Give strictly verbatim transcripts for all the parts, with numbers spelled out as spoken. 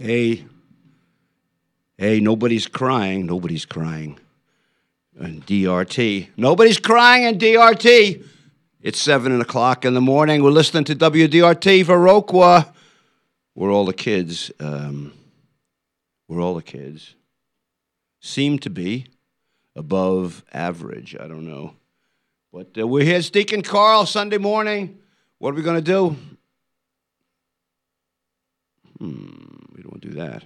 Hey, hey, nobody's crying. Nobody's crying. And D R T. Nobody's crying in D R T. It's seven o'clock in the morning. We're listening to W D R T Viroqua. We're all the kids. Um, we're all the kids. Seem to be above average. I don't know. But uh, we're here, Deacon Carl, Sunday morning. What are we going to do? Hmm, we don't want to do that.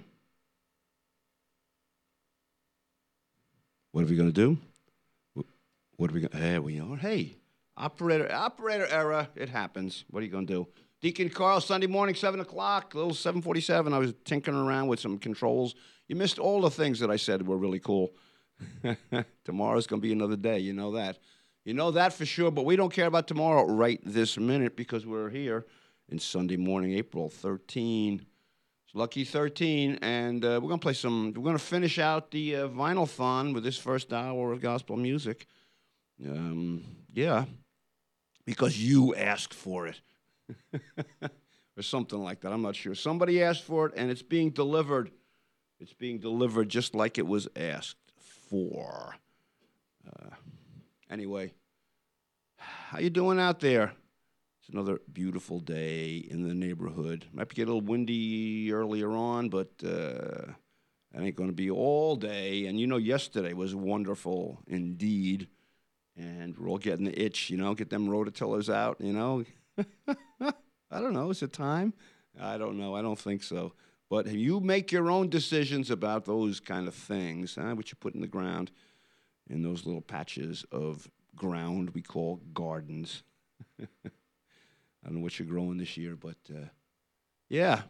What are we going to do? What are we going to... There we are. Hey, operator, operator error. It happens. What are you going to do? Deacon Carl, Sunday morning, seven o'clock, a little seven forty-seven. I was tinkering around with some controls. You missed all the things that I said were really cool. Tomorrow's going to be another day. You know that. You know that for sure, but we don't care about tomorrow right this minute because we're here in Sunday morning, April thirteenth. It's Lucky thirteen, and uh, we're going to play some, we're going to finish out the uh, Vinyl-thon with this first hour of gospel music. Um, yeah, because you asked for it. Or something like that, I'm not sure. Somebody asked for it, and it's being delivered. It's being delivered just like it was asked for. Uh, anyway, how you doing out there? It's another beautiful day in the neighborhood. Might get a little windy earlier on, but uh, that ain't going to be all day. And you know, yesterday was wonderful indeed. And we're all getting the itch, you know, get them rototillers out, you know. I don't know. Is it time? I don't know. I don't think so. But you make your own decisions about those kind of things, huh, what you put in the ground in those little patches of ground we call gardens. I don't know what you're growing this year, but uh, yeah.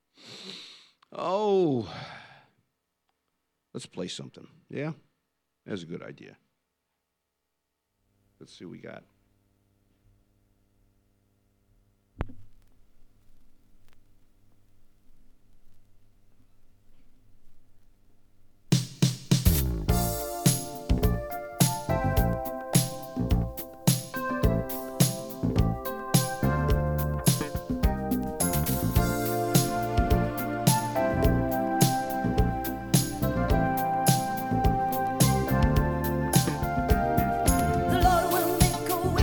Oh, let's play something. Yeah? That's a good idea. Let's see what we got. The Lord will make a way.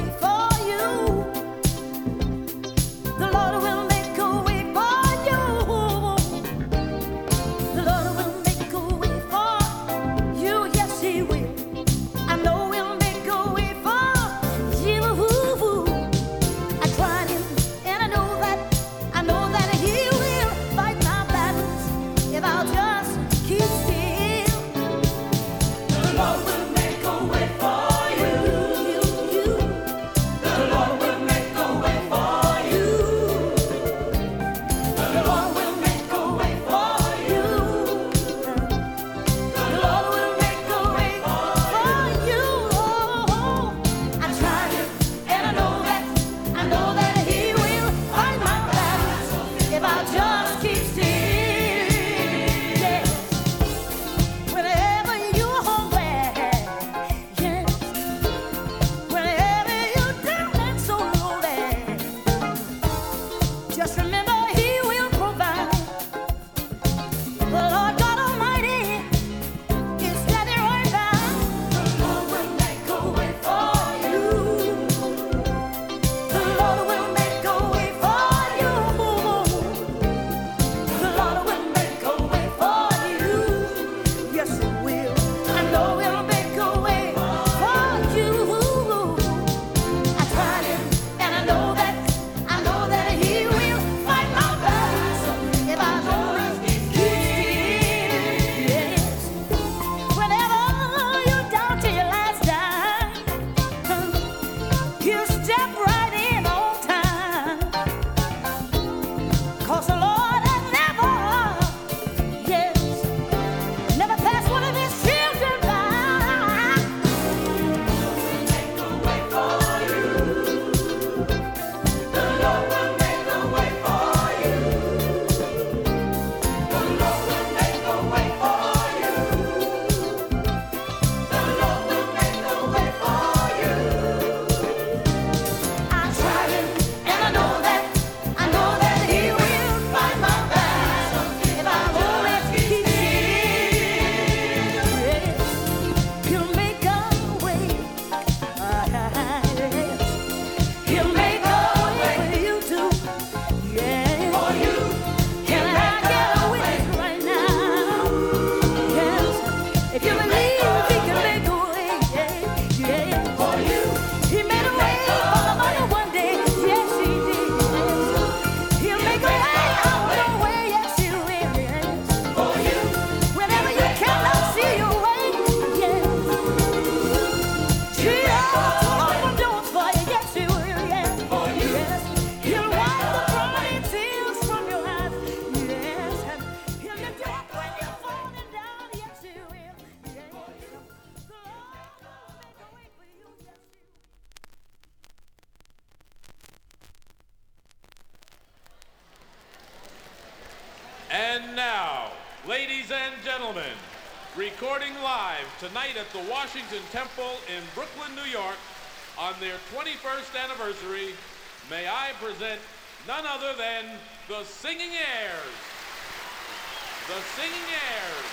And now, ladies and gentlemen, recording live tonight at the Washington Temple in Brooklyn, New York, on their twenty-first anniversary, may I present none other than the Singing Heirs. The Singing Heirs.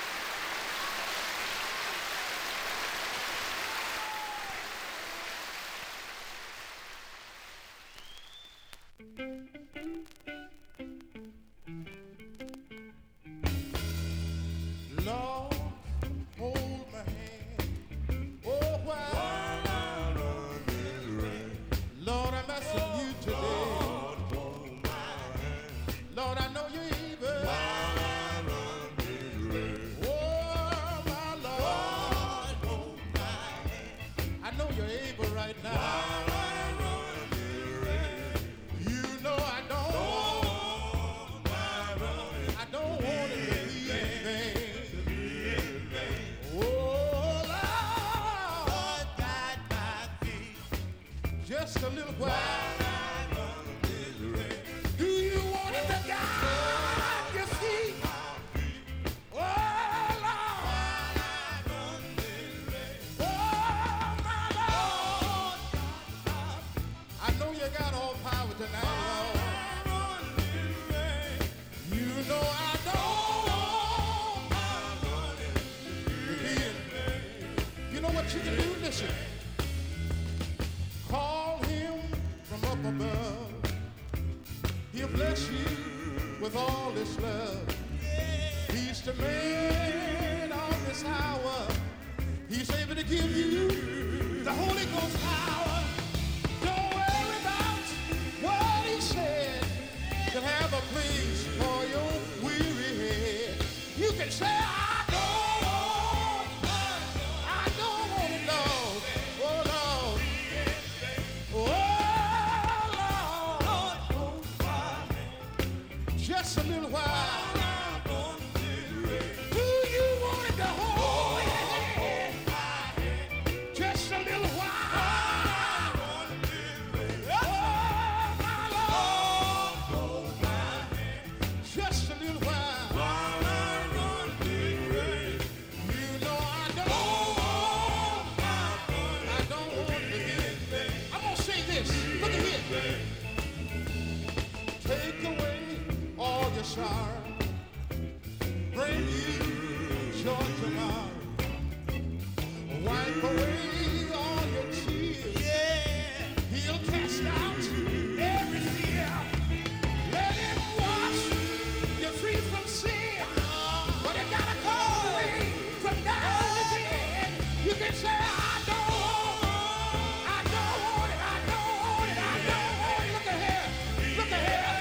Lord, hold my hand. Oh, while I run this race. Lord, I'm asking you today. Lord, hold my hand. Lord, I know you're able. While I run this race. Oh, my Lord, Lord, hold my hand. I know you're able right now. While I run this race. You know I don't. Lord, I run. I don't want it to be in vain. Just a little while. Do you want it to guide your feet? Oh, Lord. Oh, my Lord. I know you got all power tonight, Lord. You know I don't. You know what you can do? Listen. Call him from up above. He'll bless you with all his love. He's the man of this hour. He's able to give you the Holy Ghost power. Don't worry about what he said. He'll have a place for your weary head. You can say, I don't want, I don't want it, Lord. Oh, Lord. Just a little while. Do you want it to hold your hand? Just a little while. Oh, my Lord. Just a little while. You know I don't. I don't want to hear. I'm gonna say this. Look at here. Take away all your sorrow, bring you joy tomorrow, wipe away all your tears. Yeah, he'll cast out every fear. Let him wash you free from sin, but you gotta call away from now to then. You can say, I don't, I don't want it, I don't want it, I don't want it. Look at here, look at here.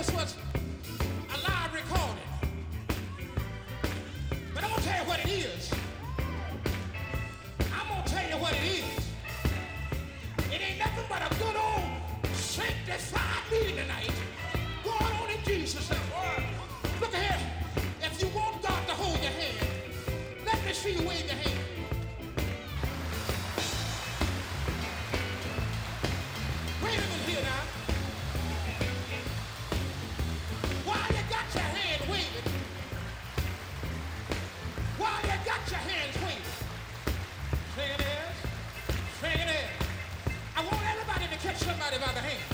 this was a live recording. But I'm going to tell you what it is. I'm going to tell you what it is. It ain't nothing but a good old sanctified meeting tonight. Going on in Jesus' name. Look here. If you want God to hold your hand, let me see you wave your hand. Wait a minute here now. While you got your hand waving, while you got your hands waving, sing it is, sing it is. I want everybody to catch somebody by the hand.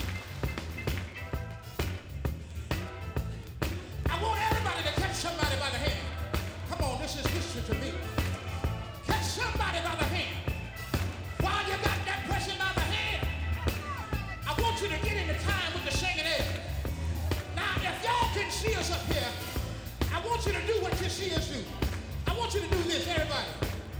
I want everybody to catch somebody by the hand. Come on, this is history to me. Catch somebody by the hand. While you got that person by the hand, I want you to get into time with the singing air. Now, if y'all can see us up here, I want you to do what you see us do. I want you to do this, everybody.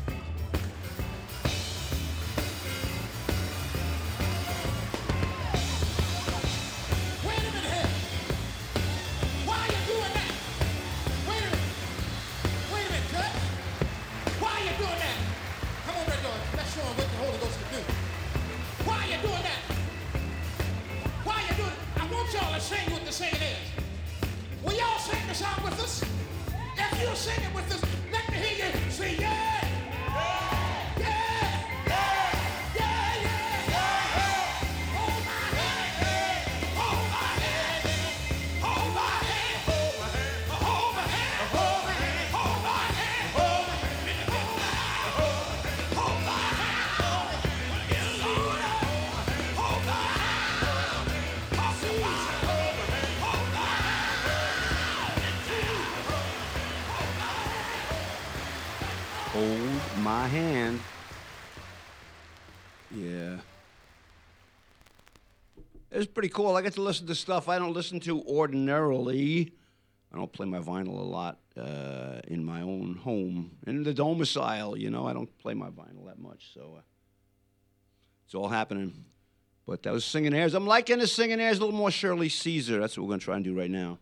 Wait a minute here. Why are you doing that? Wait a minute. Wait a minute, cut. Why are you doing that? Come on, Red Lord. Let's show them what the Holy Ghost can do. Why are you doing that? Why are you doing it? I want y'all to sing what the singing is. Will y'all sing the song with us? If you sing it with us, let me hear you say yeah. Yeah. Yeah. Yeah, yeah. Hold my hand. Hold my hand. Hold my hand. Hold my hand. Hold my hand. Hold my hand. Hold my hand. Hold my hand. Hold my hand. Hold my hand. Hold my hand. Yeah. It's pretty cool. I get to listen to stuff I don't listen to ordinarily. I don't play my vinyl a lot uh, in my own home. In the domicile, you know, I don't play my vinyl that much. So uh, it's all happening. But that was Singing Airs. I'm liking the Singing Airs a little more Shirley Caesar. That's what we're going to try and do right now.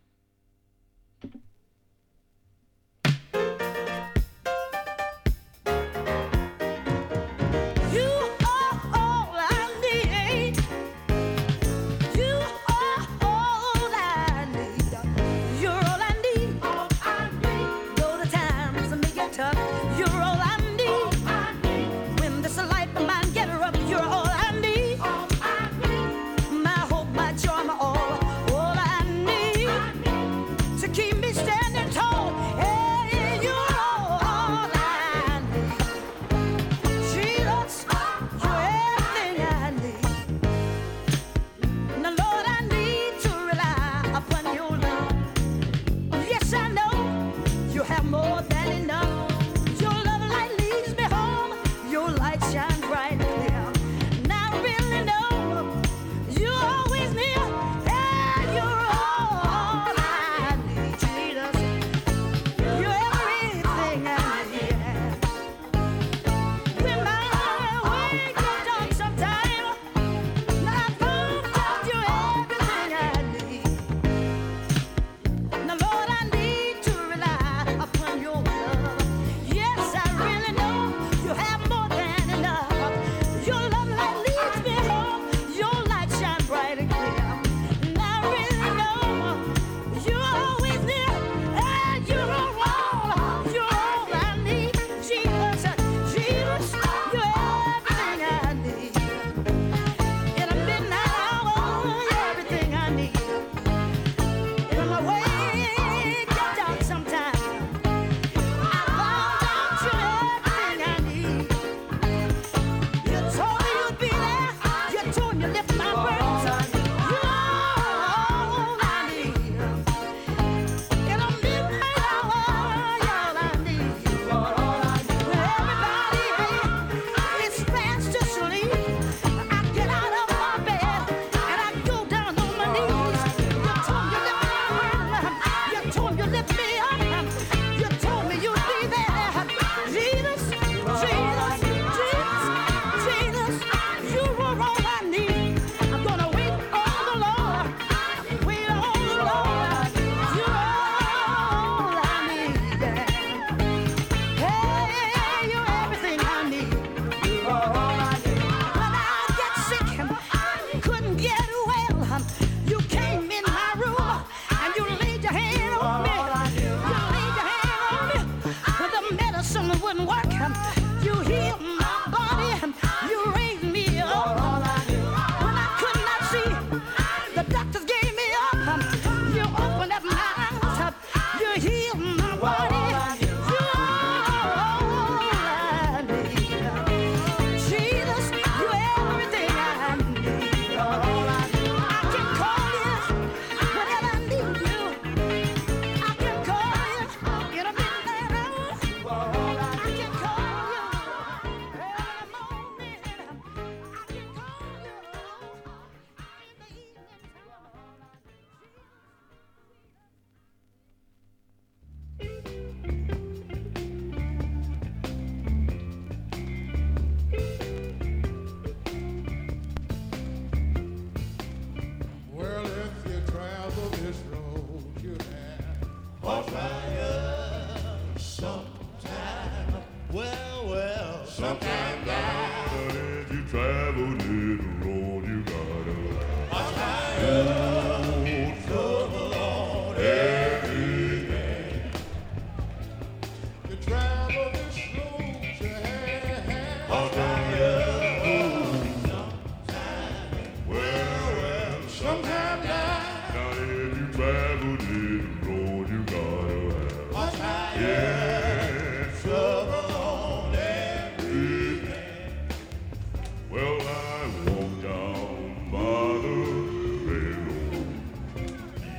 Jesus, Jesus, you were all I need.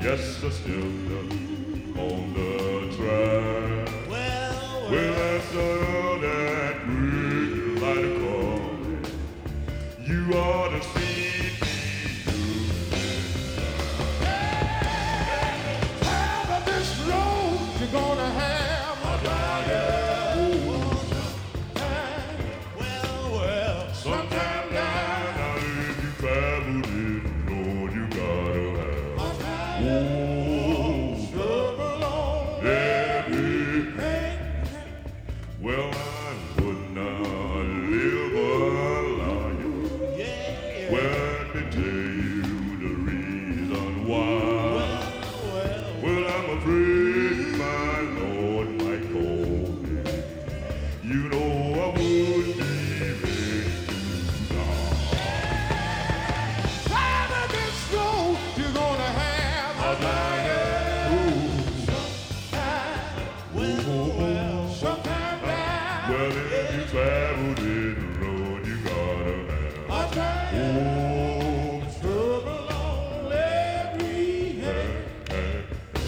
just a still on the track. Well, well, Well, I saw that green light calling. You ought to see me time of this road you're gonna have a diet. Well, well, sometime down. Now if you traveled it, Lord, you gotta have. Oh, trouble on every hey, well, I would not live a liar. yeah. Well, let me tell you the reason why. Well, I'm afraid my Lord might call me. You know I would be ready to die. Time of this road you're gonna have a diet. Well, well, sometime down. Well, if you traveled in the road, you gotta have. A diet. Oh, Trouble on every hand. hey,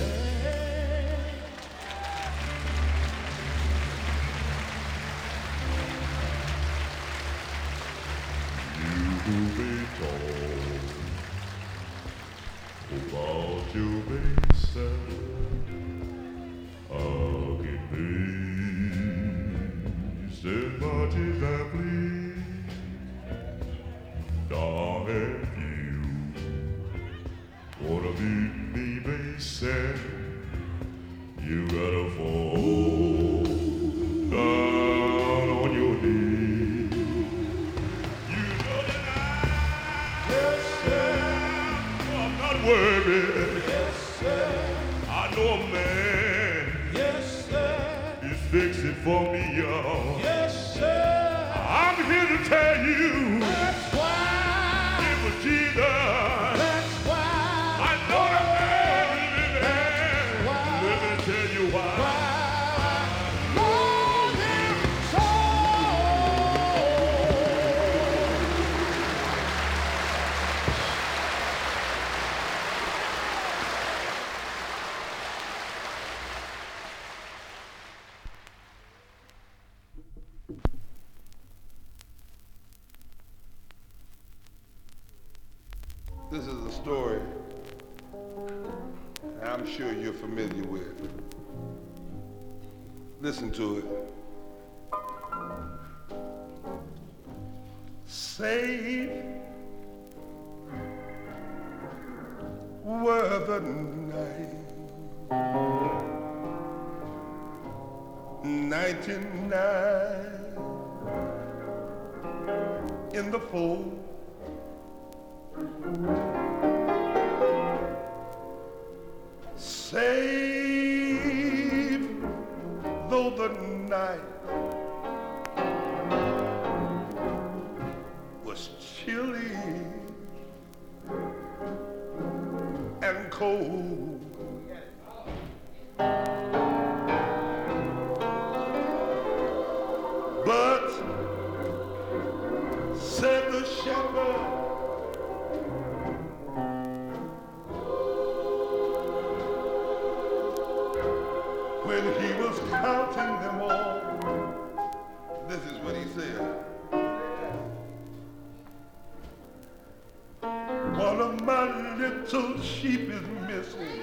you be told about your basin. I'll get pleased as much as I please. Darn if you wanna beat me, basin, you gotta fall down on your knees. You know that I, Yes, sir. I'm not worried. Yes, sir. I know a man Yes, sir. is fixing for me, y'all. Yes, sir. I'm here to tell you That's why. it was Jesus. That's why. I know the man is in there. Why? Let me tell you why. Why? Love him so. This is a story I'm sure you're familiar with. Listen to it. Safe were the night, ninety-nine in the fold. Save though the night was chilly and cold, but said the shepherd, when he was counting them all, this is what he said. One of my little sheep is missing.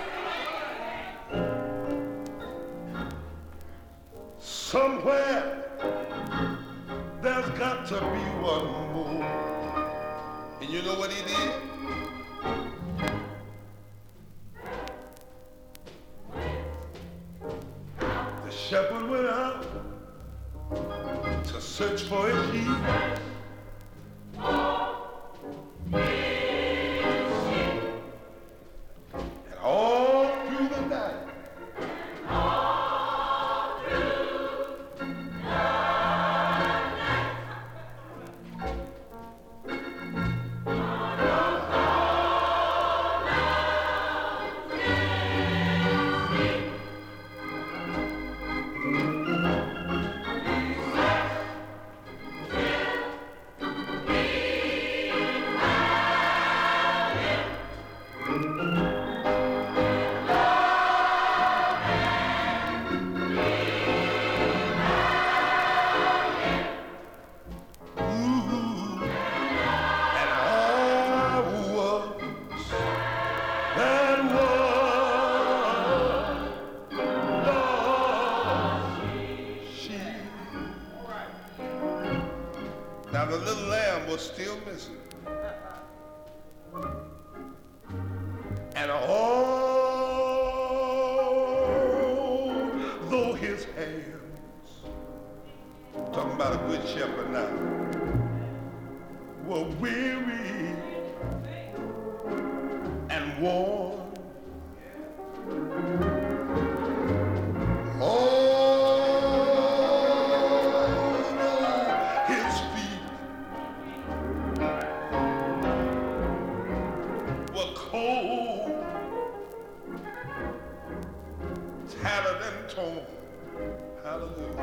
Somewhere there's got to be one more. And you know what he did? The shepherd went out to search for his sheep. And all through the night, and worn. Oh, his feet were cold, tattered and torn. Hallelujah.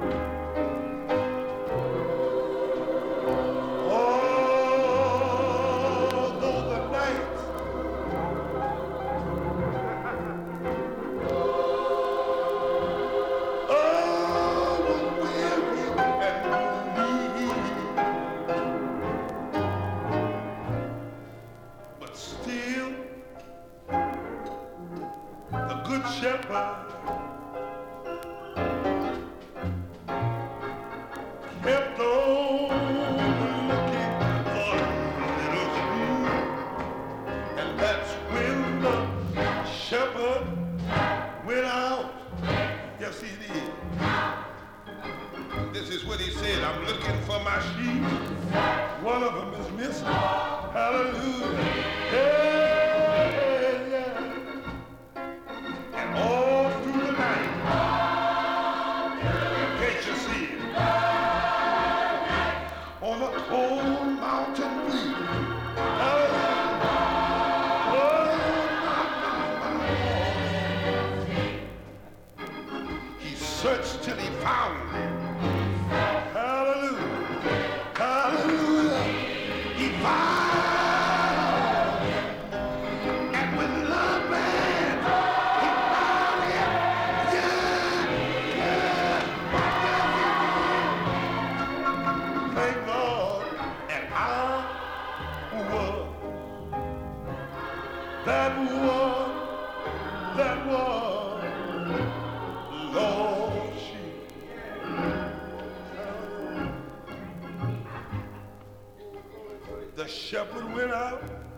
The shepherd went out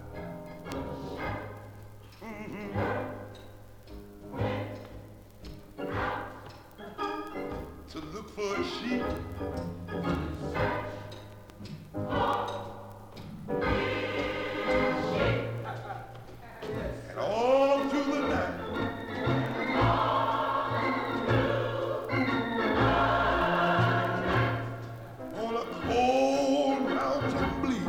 mm-hmm. to look for a sheep. And all through the night, on a cold mountain bleak,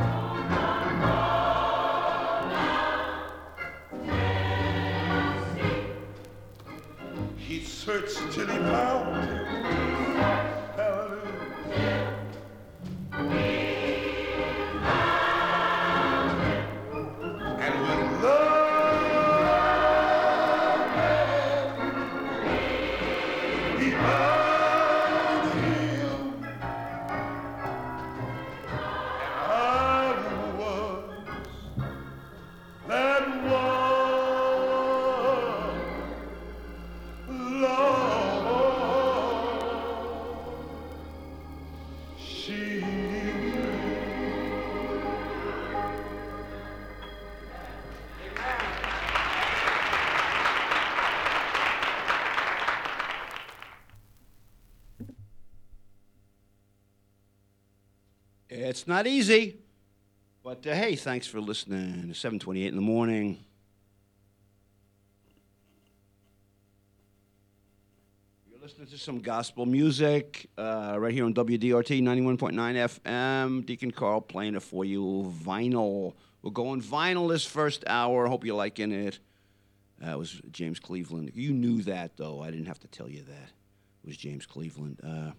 he searched till he found him. Hallelujah. And with love, he found him. And I was that one lost sheep. It's not easy, but uh, hey, thanks for listening to seven twenty-eight in the morning. You're listening to some gospel music uh, right here on W D R T ninety-one point nine F M. Deacon Carl playing it for you, vinyl. We're going vinyl this first hour. Hope you're liking it. Uh, it was James Cleveland. You knew that, though. I didn't have to tell you that. It was James Cleveland. Uh,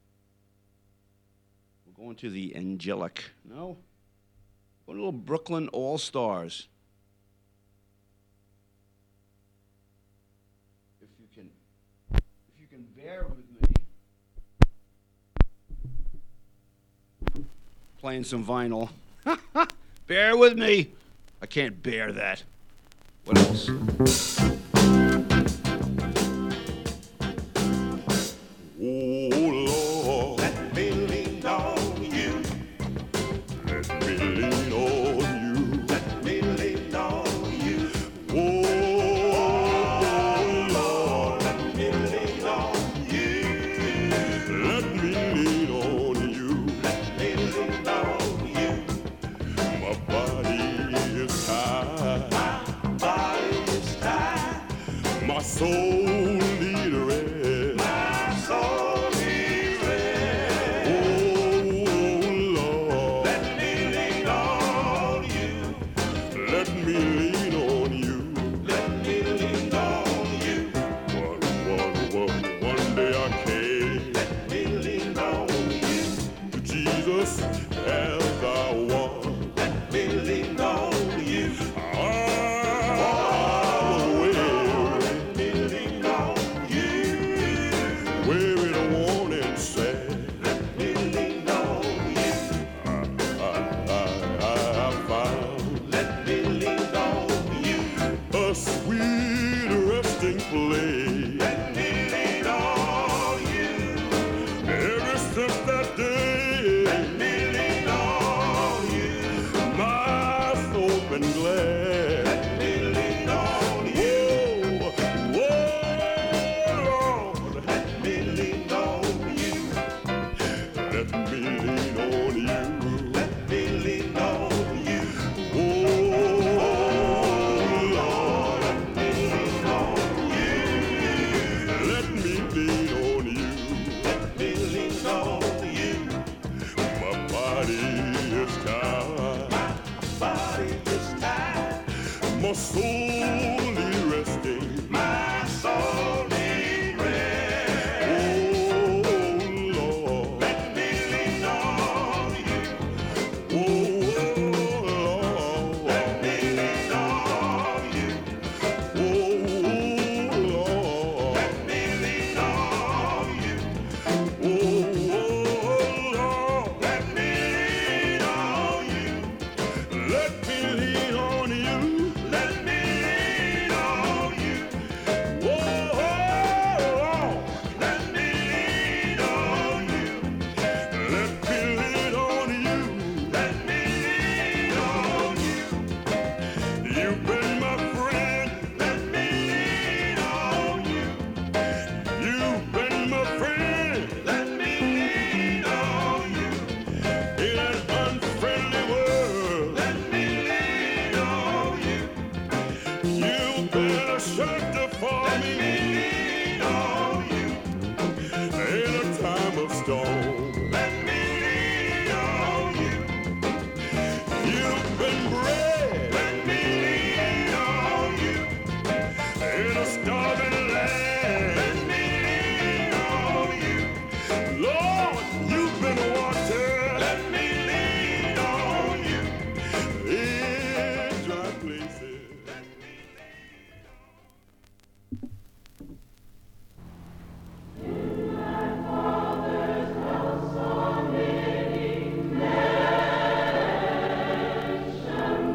we're going to the Angelic. No? Going to little Brooklyn All-Stars. If you can, if you can bear with me. Playing some vinyl. Bear with me. I can't bear that. What else? Oh Lord, let me lean on you. Let me lean on you. Let me lean on you. Oh Lord, let me lean on you. Let me lean on you. Let me lean on you. My body is tired. My soul need rest. My soul needs rest. Oh, Lord. Let me lean on you. Let me lean on you. Let me lean on you. One, one, one, one day I came Let me lean on you. to Jesus as I was. Let me lean on you. I was weary, Let me lean on you. weary and worn and sad. Let me lean on you. I, I, I found Let me lean on you. a sweet resting place. Let me lean on you. Ever since that day, Let me lean on you. my soul been glad. Let me lean on you. Whoa, whoa, Lord, Let me lean on you. let me lean on you. Let me lean on you. Oh, Lord, Let me lean on you. let me lean on you. Let me lean on you. My body is tired, Body is tired. my soul is resting. My soul needs rest. Oh, Lord, Let me lean on you. oh, Lord, Let me lean on you. oh, Lord, Let me lean on you. oh, Lord, Let me lean on you. let me lean on you. Let me lean on you. Oh, Lord, Let me lean on you. let me lean on you. Let me lean on you. You've been my friend. Let me lean on you. You've been my friend Let me lean on you. in an unfriendly world. Let me lean on you. You've been a shelter for Let me me lean on you. in a time of storm. Let me lean on you. You've been bread Let me lean on you. in a starving land. Let me lean on you. Lord, you've been water Let me lean on you. in dry places. Father's house are many mansions.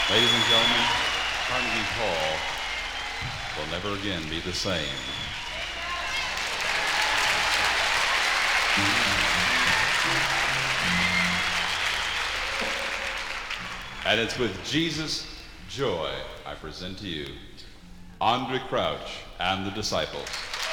Ladies and gentlemen, Carnegie Hall will never again be the same. And it's with Jesus' joy I present to you Andre Crouch and the Disciples.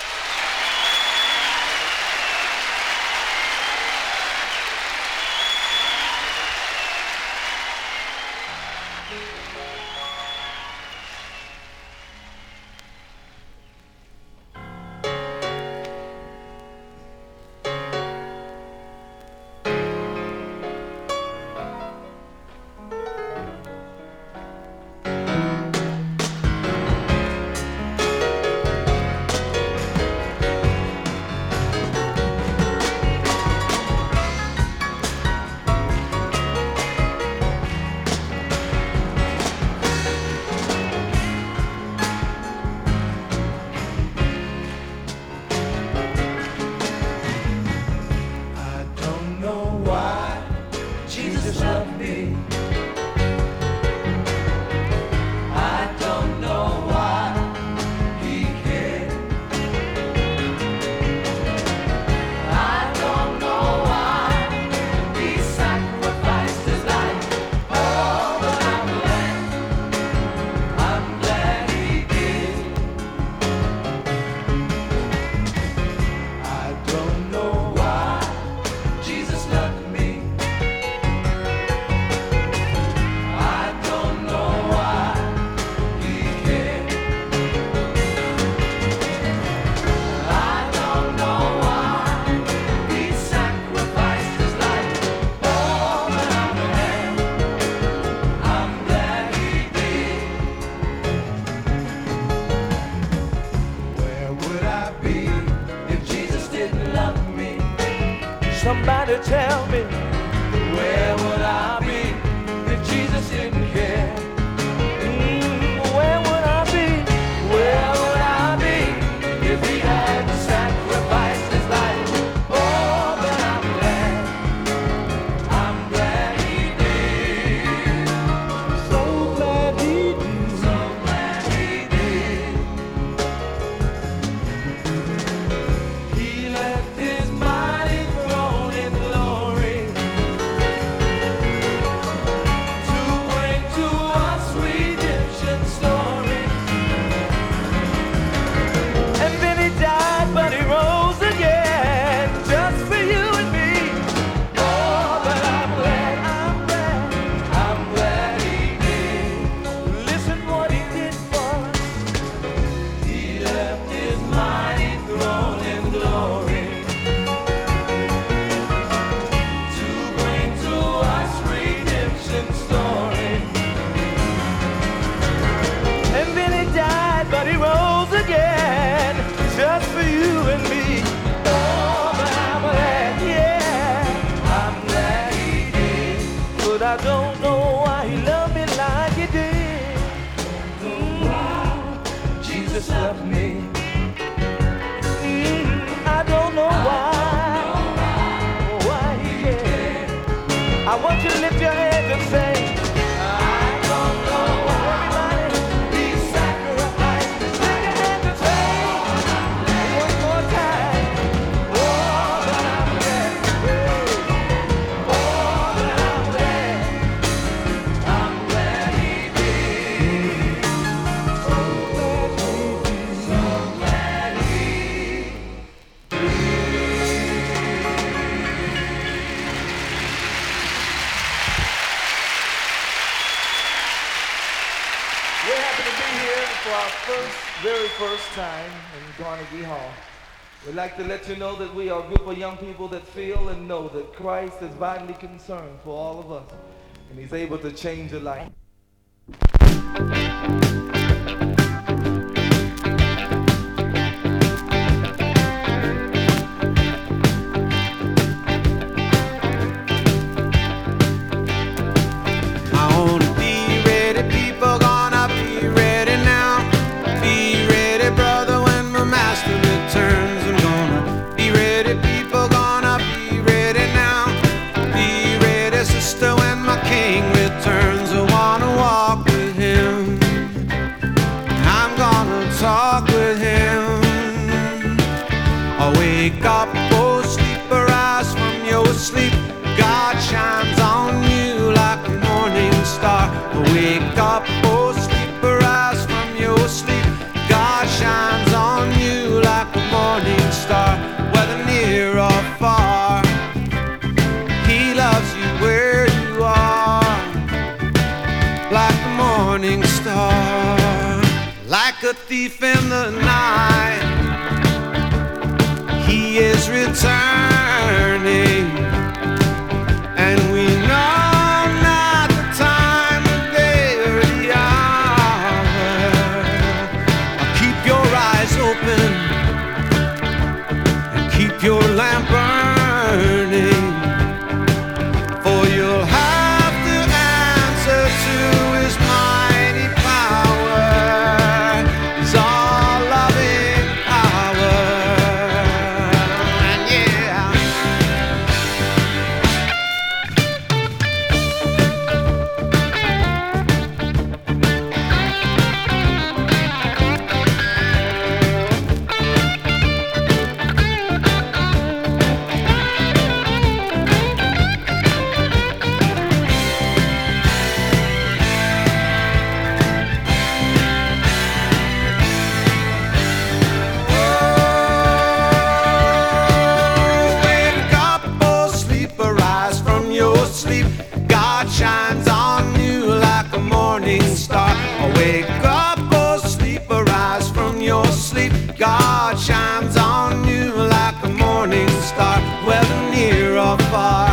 Somebody tell me, where would I be if Jesus didn't care? Mm, where would I be? Where would I be if he had sacrificed his life? Oh, but I'm glad, I'm glad he did. So glad he did. So glad he did. He left his mighty throne in glory to bring to us redemption story. And then he died, but he rose again, just for you and me. Oh, but I'm glad, I'm glad, I'm glad he did. Listen what he did for us. He left his mighty throne in glory to bring to us redemption story. And then he died, but he rose again, just for you and me. Oh, but I'm glad, yeah, I'm glad he did. But I don't know why he loved me like he did. Mm, Jesus loved me. Mm, I don't know why, why he cared. I want you to lift your hands and say, I don't know why. Everybody, he sacrificed. Lift your hands and say, one more time. Oh, but I'm glad. Oh, but I'm glad. I'm glad he did. So glad he did. So glad he We're happy to be here for our first, very first time in Carnegie Hall. We'd like to let you know that we are a group of young people that feel and know that Christ is vitally concerned for all of us, and he's able to change a life. I wanna be ready, people gonna be ready now. Be ready, brother, when my master returns. I'm gonna be ready, people gonna be ready now. Be ready, sister, when my king returns. I wanna walk Wake up, oh sleeper, rise from your sleep. God shines on you like a morning star, whether near or far. He loves you where you are, like the morning star. Like a thief in the night, he is returning, and we know not the time of day or the hour. Keep your eyes open and keep your lamp burning, for you'll have to answer to his mighty power, his all-loving power. And yeah, wake up, oh sleeper, rise from your sleep. God shines on you like a morning star. Wake up, oh sleeper, rise from your sleep. God shines on you like a morning star, whether near or far.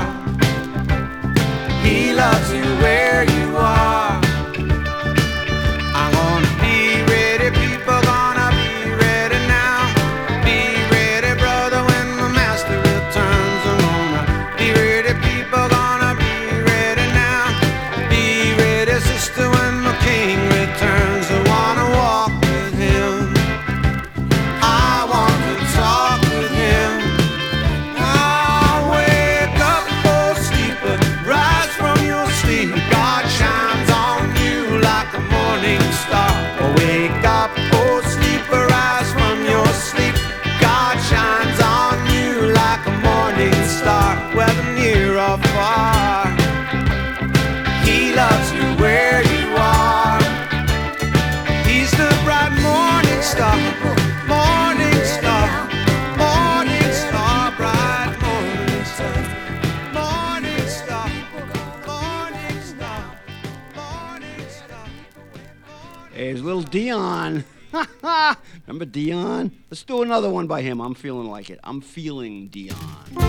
He loves you where you are. I'm gonna be ready, people gonna be ready now. Be ready, brother, when the master returns. I'm gonna be ready, people gonna be ready now. Be ready, sister, when the king returns. I wanna walk with him, I want to talk with him. Ah, wake up, oh sleeper, rise from your sleep. God shines on you like a morning star. Wake up, oh sleeper, rise from your sleep. God shines on you like a morning star, whether near or far. He loves you where you are. He's the bright morning star, morning star, morning star, bright morning star, morning star, morning star, morning star. Hey, there's little Dion. Remember Dion? Let's do another one by him. I'm feeling like it. I'm feeling Dion.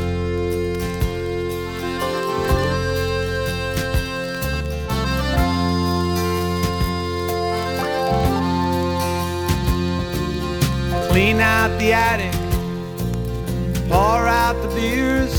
Clean out the attic, pour out the beers,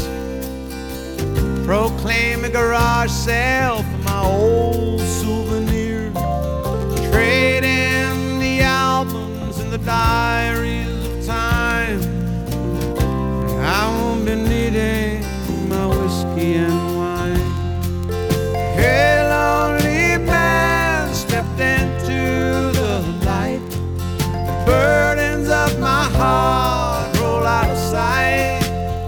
proclaim a garage sale for my old souvenir, trade in the albums and the diaries of time. I won't be needing my whiskey and wine. Hey, lonely man, stepped into the light. The burdens of my heart roll out of sight.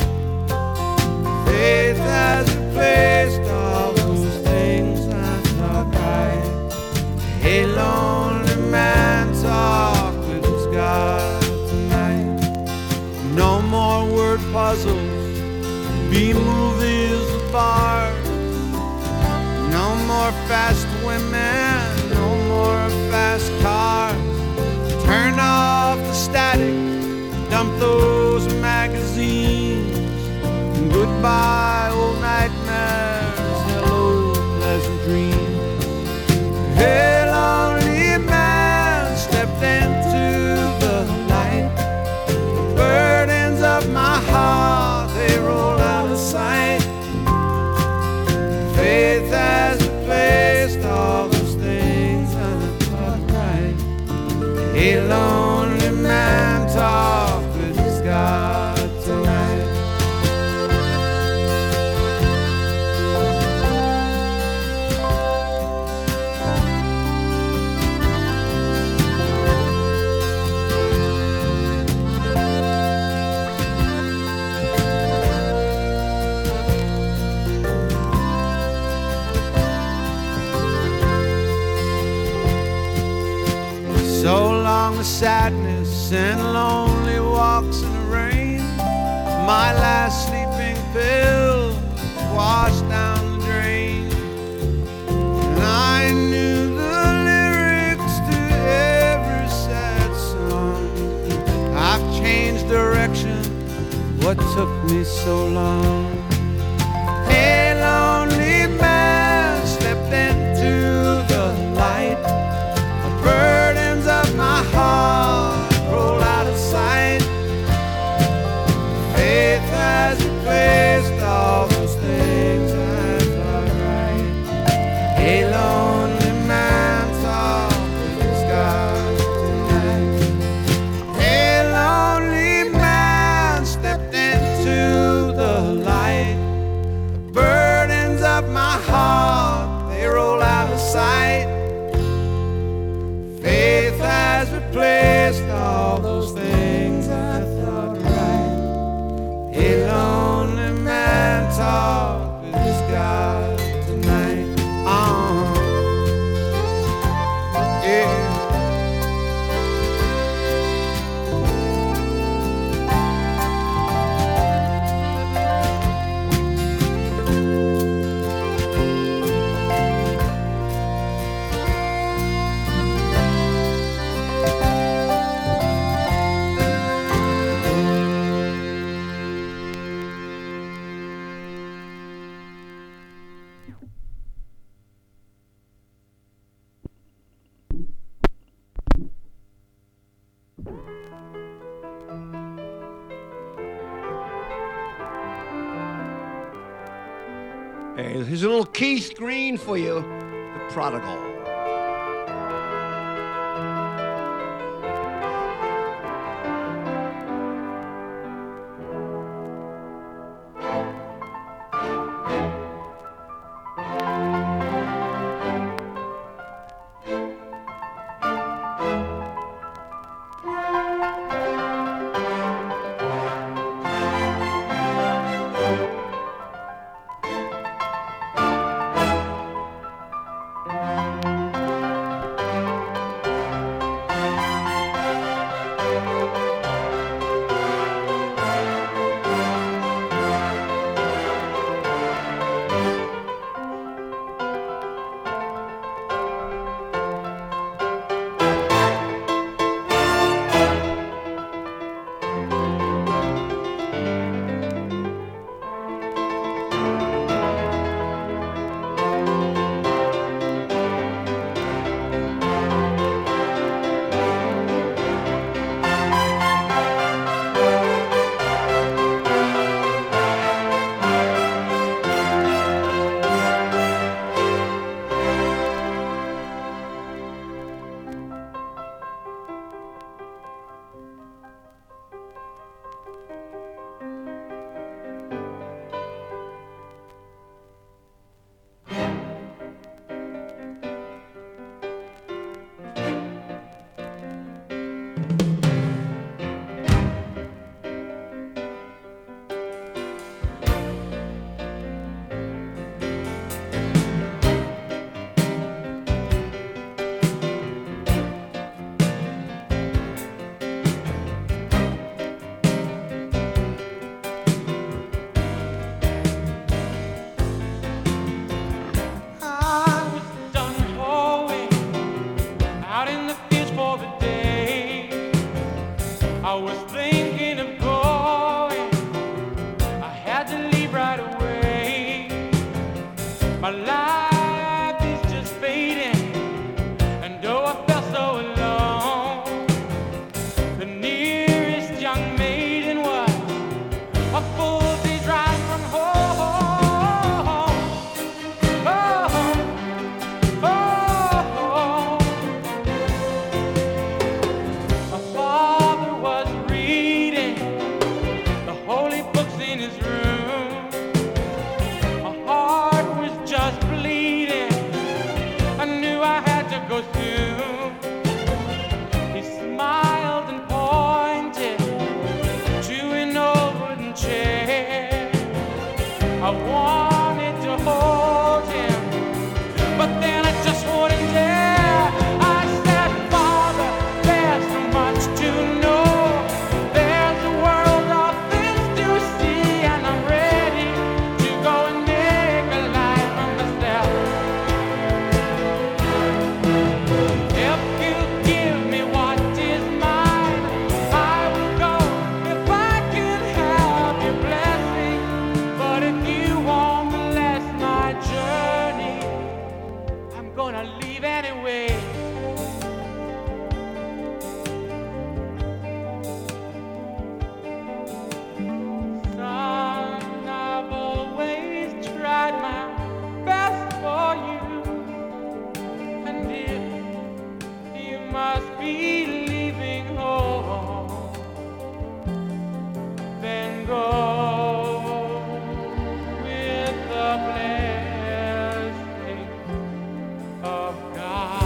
Faith has replaced all those things I thought right. A lonely man talk with his God tonight. No more word puzzles, B movies or bars. No more fast women, no more fast cars. Turn off the static, dump those magazines. Goodbye, old nightmares, hello, pleasant dreams. Hey, lonely man, stepped into the light. The burdens of my heart, they roll out of sight. Faith has replaced all those things I thought right. A lonely man talk with his God tonight. along the sadness and lonely walks in the rain. My last sleeping pill washed down the drain, and I knew the lyrics to every sad song. I've changed direction, what took me so long? Hey, lonely man, stepped into the light. The burdens of my heart roll out of sight. Faith has replaced all those things I thought right. Hey, lonely man, talk with God tonight. Hey, lonely man, stepped into the light. The burdens of my heart, they roll out of sight. Faith has replaced all those things I thought right. A lonely man talk with his God tonight. Uh, yeah. Hey, here's a little Keith Green for you, The Prodigal. But then I just wouldn't dare. I said, Father, there's no leave anyway. Son, I've always tried my best for you, and if you must be leaving home, then go with the blessing of God.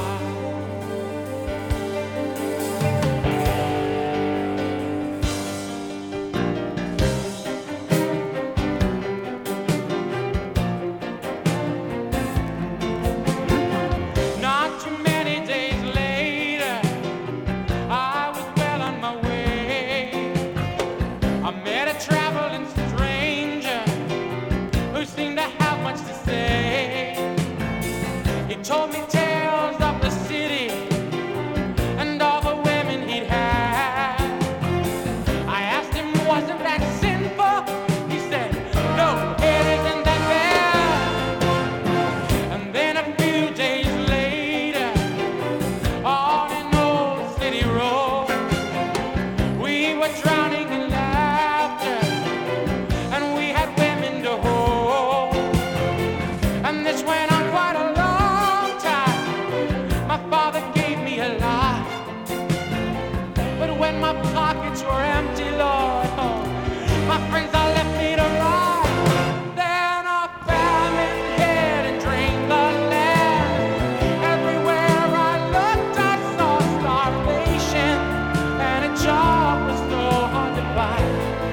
Not too many days later, I was well on my way. I met a traveling stranger who seemed to have much to say. He told me tales of the city and all the women he'd had. I asked him, wasn't that sinful? He said, no, it isn't that bad. And then a few days later, on an old city road, we were drowning in laughter, and we had women to hold. And this went on quite a long time. My father gave me a lot, but when my pockets were empty, Lord, oh, my friends all left me to rot. Then a famine hit and drained the land. Everywhere I looked, I saw starvation, and a job was so hard to find.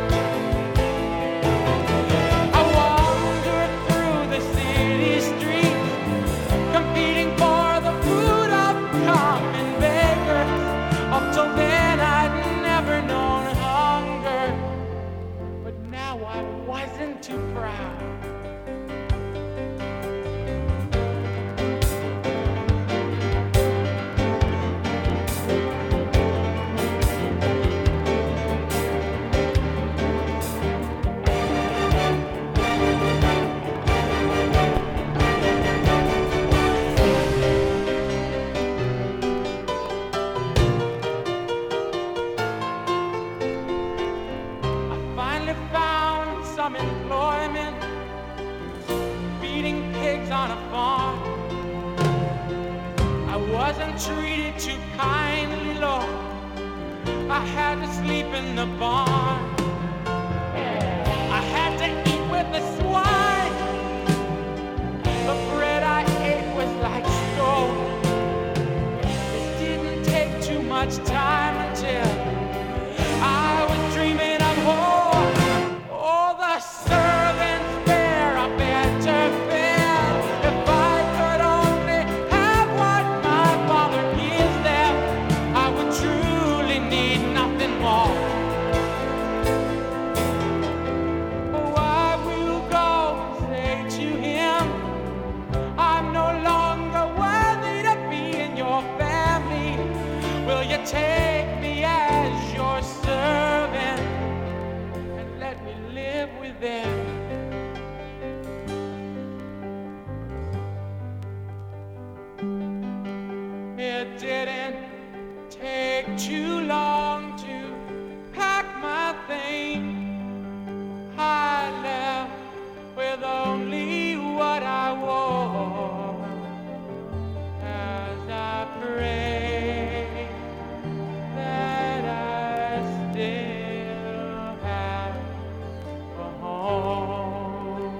I wandered through the city streets, competing for the food of common beggars. Up till then, I'd never known hunger, but now I wasn't too proud. I finally found some employment, feeding pigs on a farm. I wasn't treated too kindly, Lord. I had to sleep in the barn. I had to eat with the swine. The bread I ate was like stone. It didn't take too much time until I was dreaming of home. Oh, the servants bear a better fare. If I could only have what my father gives them, I would truly need nothing more. Oh, I will go and say to him, I'm no longer worthy to be in your family. Will you take me as your servant and let me live with them? It didn't take too long to pack my things. I left with only what I wore as I pray that I still have a home.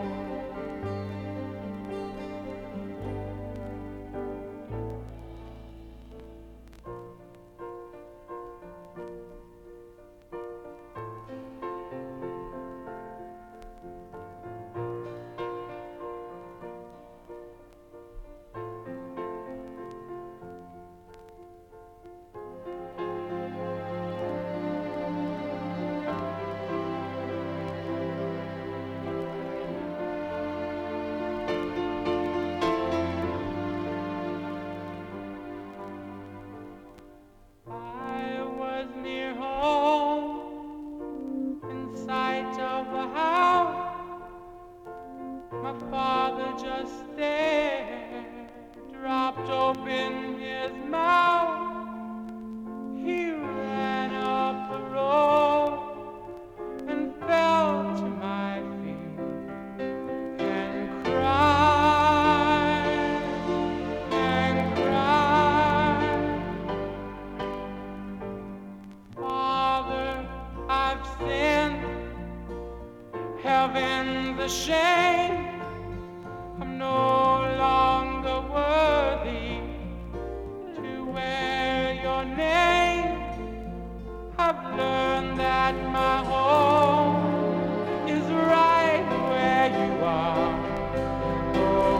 the shame. I'm no longer worthy to wear your name. I've learned that my home is right where you are. Oh,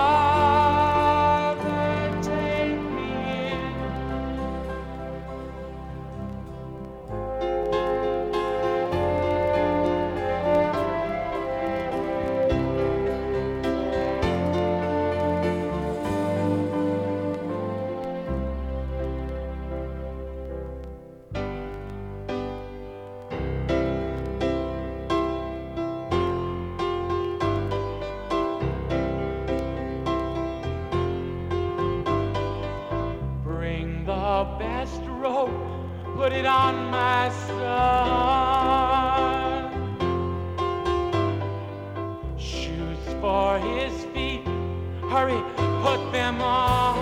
Father, take me in. Bring the best robe, put it on my son. Shoes for his feet, hurry, put them on.